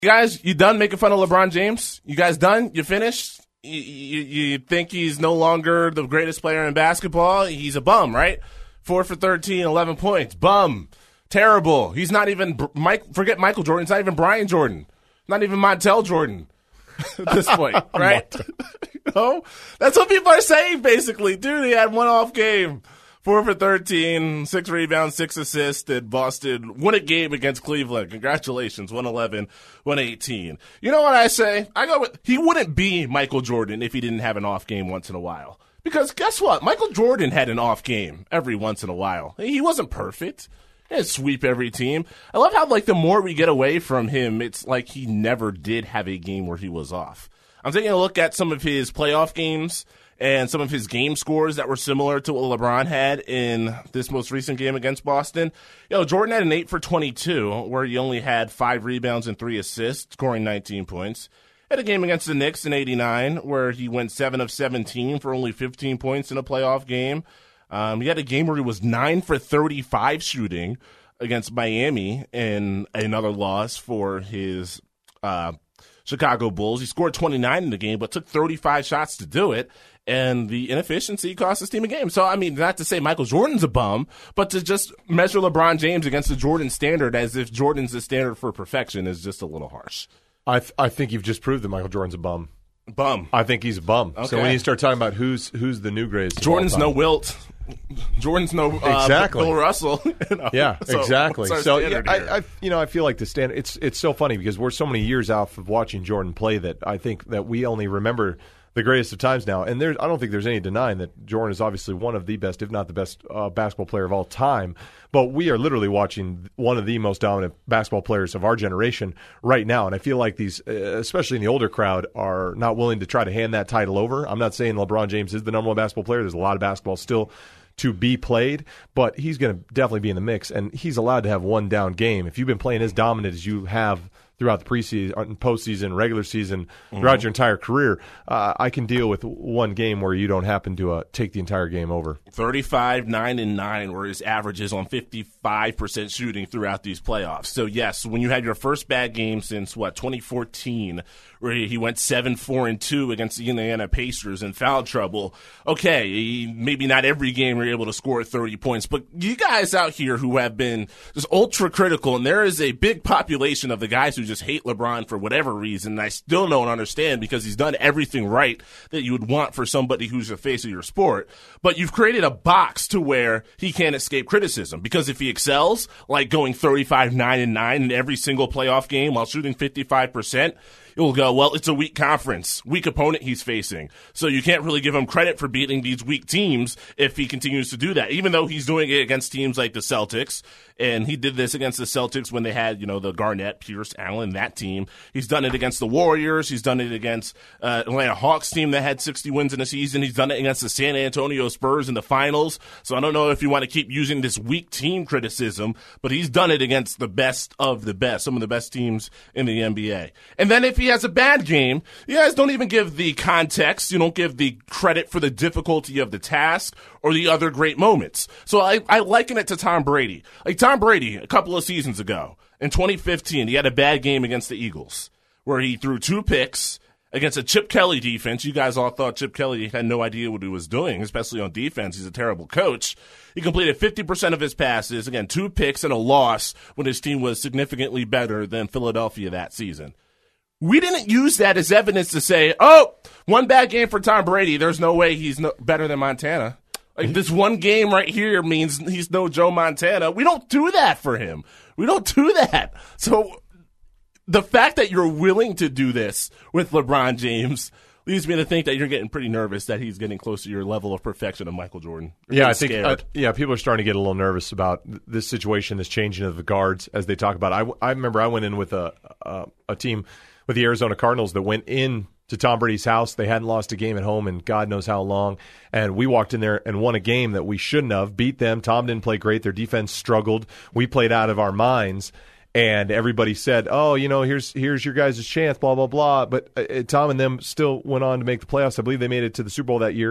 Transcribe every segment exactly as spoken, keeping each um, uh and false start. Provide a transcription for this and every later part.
You guys, you done making fun of LeBron James? You guys done? You finished? You, you, you think he's no longer the greatest player in basketball? He's a bum, right? Four for thirteen, eleven points. Bum. Terrible. He's not even Mike. Forget Michael Jordan. He's not even Brian Jordan. Not even Montel Jordan at this point, right? You know? That's what people are saying, basically. Dude, he had one off game. Four for thirteen, six rebounds, six assists, and Boston won a game against Cleveland. Congratulations, one eleven, one eighteen. You know what I say? I go with, he wouldn't be Michael Jordan if he didn't have an off game once in a while. Because guess what? Michael Jordan had an off game every once in a while. He wasn't perfect. He didn't sweep every team. I love how, like, the more we get away from him, it's like he never did have a game where he was off. I'm taking a look at some of his playoff games and some of his game scores that were similar to what LeBron had in this most recent game against Boston. You know, Jordan had an eight for twenty-two, where he only had five rebounds and three assists, scoring nineteen points. Had a game against the Knicks in eighty-nine, where he went seven of seventeen for only fifteen points in a playoff game. Um, he had a game where he was nine for thirty-five shooting against Miami in another loss for his uh, Chicago Bulls. He scored twenty-nine in the game, but took thirty-five shots to do it. And the inefficiency cost his team a game. So, I mean, not to say Michael Jordan's a bum, but to just measure LeBron James against the Jordan standard as if Jordan's the standard for perfection is just a little harsh. I th- I think you've just proved that Michael Jordan's a bum. Bum. I think he's a bum. Okay. So when you start talking about who's who's the new greatest, of Jordan's all no time. Wilt. Jordan's no uh, exactly. Bill Russell. You know? Yeah, so exactly. what's our So yeah, standard here? I, I, you know, I feel like the standard. It's it's so funny because we're so many years out of watching Jordan play that I think that we only remember the greatest of times now. And there's, I don't think there's any denying that Jordan is obviously one of the best, if not the best, uh, basketball player of all time. But we are literally watching one of the most dominant basketball players of our generation right now. And I feel like these, uh, especially in the older crowd, are not willing to try to hand that title over. I'm not saying LeBron James is the number one basketball player. There's a lot of basketball still to be played, but he's going to definitely be in the mix. And he's allowed to have one down game. If you've been playing as dominant as you have throughout the preseason, postseason, regular season, throughout mm-hmm. your entire career, uh, I can deal with one game where you don't happen to uh, take the entire game over. thirty-five, nine, and nine were his averages on fifty-five percent shooting throughout these playoffs. So, yes, when you had your first bad game since, what, twenty fourteen, where he went seven, four, and two against the Indiana Pacers in foul trouble, okay, he, maybe not every game you're able to score thirty points, but you guys out here who have been just ultra-critical, and there is a big population of the guys who just hate LeBron for whatever reason, and I still don't understand because he's done everything right that you would want for somebody who's the face of your sport, but you've created a box to where he can't escape criticism, because if he excels, like going thirty-five, nine, and nine in every single playoff game while shooting fifty-five percent, you'll go, well, it's a weak conference, weak opponent he's facing. So you can't really give him credit for beating these weak teams if he continues to do that, even though he's doing it against teams like the Celtics. And he did this against the Celtics when they had, you know, the Garnett, Pierce, Allen, that team. He's done it against the Warriors. He's done it against uh, Atlanta Hawks team that had sixty wins in a season. He's done it against the San Antonio Spurs in the finals. So I don't know if you want to keep using this weak team criticism, but he's done it against the best of the best, some of the best teams in the N B A. And then if he has a bad game, you guys don't even give the context. You don't give the credit for the difficulty of the task or the other great moments. So I, I liken it to Tom Brady. Like Tom Brady, a couple of seasons ago, in twenty fifteen, he had a bad game against the Eagles where he threw two picks against a Chip Kelly defense. You guys all thought Chip Kelly had no idea what he was doing, especially on defense. He's a terrible coach. He completed fifty percent of his passes. Again, two picks and a loss when his team was significantly better than Philadelphia that season. We didn't use that as evidence to say, oh, one bad game for Tom Brady, there's no way he's no better than Montana. Like, this one game right here means he's no Joe Montana. We don't do that for him. We don't do that. So the fact that you're willing to do this with LeBron James leads me to think that you're getting pretty nervous that he's getting close to your level of perfection of Michael Jordan. You're yeah, I think uh, scared. yeah, people are starting to get a little nervous about this situation, this changing of the guards as they talk about it. I, I remember I went in with a, a a team with the Arizona Cardinals that went in to Tom Brady's house. They hadn't lost a game at home in God knows how long. And we walked in there and won a game that we shouldn't have, beat them. Tom didn't play great. Their defense struggled. We played out of our minds. And everybody said, oh, you know, here's here's your guys' chance, blah, blah, blah. But uh, Tom and them still went on to make the playoffs. I believe they made it to the Super Bowl that year. Mm-hmm.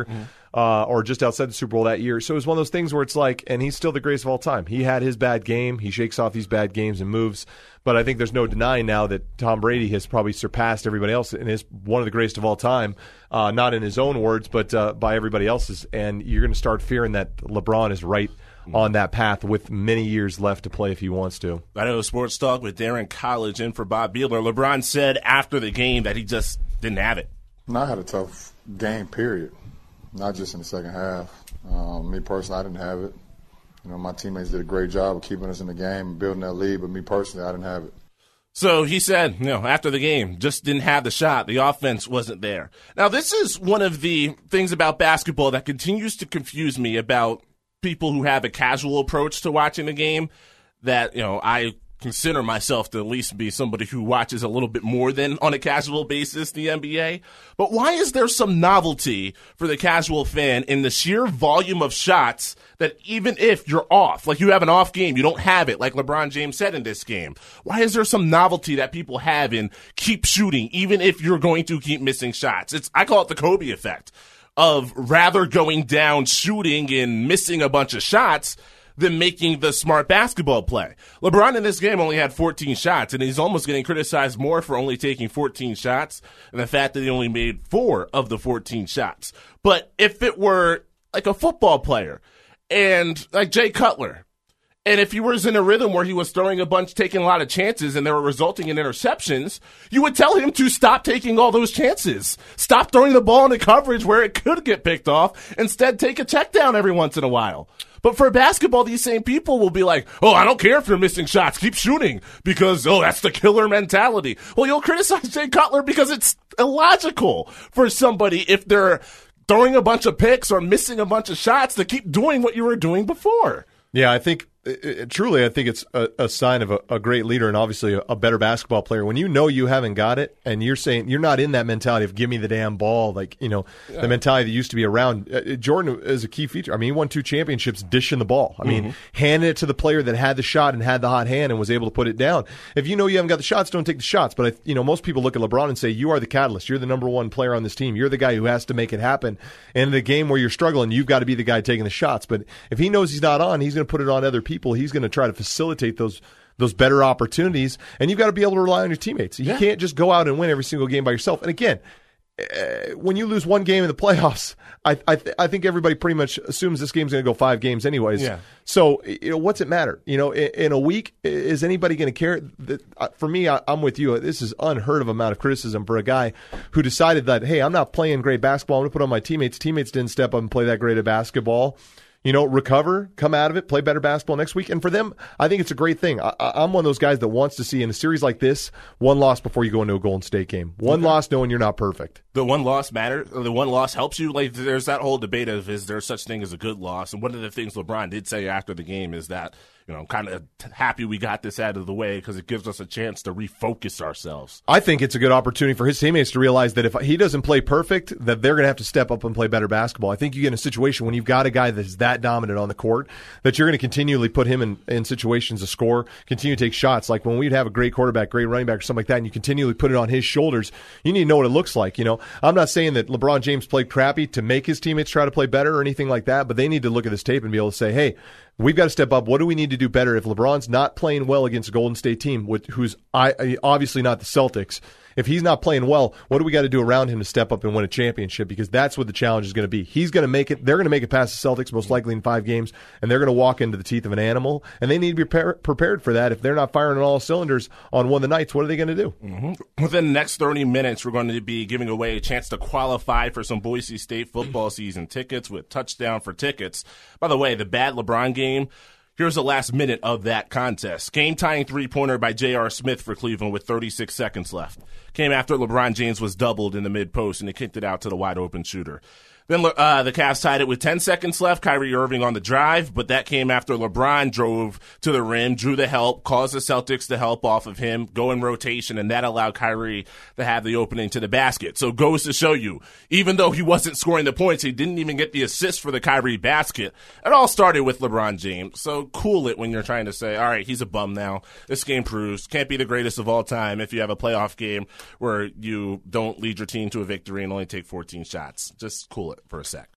uh, or just outside the Super Bowl that year. So it was one of those things where it's like, and he's still the greatest of all time. He had his bad game. He shakes off these bad games and moves. But I think there's no denying now that Tom Brady has probably surpassed everybody else and is one of the greatest of all time, uh, not in his own words, but uh, by everybody else's. And you're going to start fearing that LeBron is right on that path with many years left to play if he wants to. I know Sports Talk with Darren College in for Bob Beeler. LeBron said after the game that he just didn't have it. I had a tough game, period, not just in the second half. Um, me personally, I didn't have it. You know, my teammates did a great job of keeping us in the game and building that lead, but me personally, I didn't have it. So he said, you know, after the game, just didn't have the shot. The offense wasn't there. Now, this is one of the things about basketball that continues to confuse me about people who have a casual approach to watching the game, that, you know, I consider myself to at least be somebody who watches a little bit more than on a casual basis the N B A. But why is there some novelty for the casual fan in the sheer volume of shots that even if you're off, like you have an off game, you don't have it, like LeBron James said in this game? Why is there some novelty that people have in keep shooting, even if you're going to keep missing shots? It's I call it the Kobe effect of rather going down shooting and missing a bunch of shots than making the smart basketball play. LeBron in this game only had fourteen shots, and he's almost getting criticized more for only taking fourteen shots than the fact that he only made four of the fourteen shots. But if it were like a football player and like Jay Cutler, and if he was in a rhythm where he was throwing a bunch, taking a lot of chances, and they were resulting in interceptions, you would tell him to stop taking all those chances. Stop throwing the ball into coverage where it could get picked off. Instead, take a check down every once in a while. But for basketball, these same people will be like, oh, I don't care if you're missing shots. Keep shooting because, oh, that's the killer mentality. Well, you'll criticize Jay Cutler because it's illogical for somebody, if they're throwing a bunch of picks or missing a bunch of shots, to keep doing what you were doing before. Yeah, I think it, it, truly, I think it's a, a sign of a, a great leader and obviously a, a better basketball player. When you know you haven't got it and you're saying you're not in that mentality of give me the damn ball, like, you know, yeah. the mentality that used to be around. Uh, Jordan is a key feature. I mean, he won two championships dishing the ball. I mean, mm-hmm. handing it to the player that had the shot and had the hot hand and was able to put it down. If you know you haven't got the shots, don't take the shots. But, I, you know, most people look at LeBron and say, you are the catalyst. You're the number one player on this team. You're the guy who has to make it happen. And in a game where you're struggling, you've got to be the guy taking the shots. But if he knows he's not on, he's going to put it on other people. He's going to try to facilitate those those better opportunities, and you've got to be able to rely on your teammates. You yeah. can't just go out and win every single game by yourself. And again, uh, when you lose one game in the playoffs, I I, th- I think everybody pretty much assumes this game's going to go five games anyways. Yeah. So, you know, what's it matter? You know, in, in a week, is anybody going to care? For me, I, I'm with you. This is unheard of amount of criticism for a guy who decided that, hey, I'm not playing great basketball. I'm going to put on my teammates. Teammates didn't step up and play that great of basketball. You know, recover, come out of it, play better basketball next week. And for them, I think it's a great thing. I, I'm one of those guys that wants to see in a series like this, one loss before you go into a Golden State game. One okay. loss knowing you're not perfect. The one loss matter. The one loss helps you. Like, there's that whole debate of, is there such thing as a good loss? And one of the things LeBron did say after the game is that, you know, I'm kind of happy we got this out of the way because it gives us a chance to refocus ourselves. I think it's a good opportunity for his teammates to realize that if he doesn't play perfect, that they're going to have to step up and play better basketball. I think you get in a situation when you've got a guy that's that dominant on the court that you're going to continually put him in, in situations to score, continue to take shots. Like when we'd have a great quarterback, great running back or something like that, and you continually put it on his shoulders, you need to know what it looks like. You know, I'm not saying that LeBron James played crappy to make his teammates try to play better or anything like that, but they need to look at this tape and be able to say, hey, we've got to step up. What do we need to do better if LeBron's not playing well against a Golden State team, who's obviously not the Celtics? If he's not playing well, what do we got to do around him to step up and win a championship? Because that's what the challenge is going to be. He's going to make it. They're going to make it past the Celtics most likely in five games, and they're going to walk into the teeth of an animal. And they need to be pre- prepared for that. If they're not firing on all cylinders on one of the nights, what are they going to do? Mm-hmm. Within the next thirty minutes, we're going to be giving away a chance to qualify for some Boise State football season tickets with Touchdown for Tickets. By the way, the bad LeBron game, here's the last minute of that contest. Game-tying three-pointer by J R. Smith for Cleveland with thirty-six seconds left. Came after LeBron James was doubled in the mid-post, and he kicked it out to the wide-open shooter. Then uh, the Cavs tied it with ten seconds left. Kyrie Irving on the drive, but that came after LeBron drove to the rim, drew the help, caused the Celtics to help off of him, go in rotation, and that allowed Kyrie to have the opening to the basket. So goes to show you, even though he wasn't scoring the points, he didn't even get the assist for the Kyrie basket. It all started with LeBron James. So cool it when you're trying to say, all right, he's a bum now. This game proves can't be the greatest of all time if you have a playoff game where you don't lead your team to a victory and only take fourteen shots. Just cool it for a sec.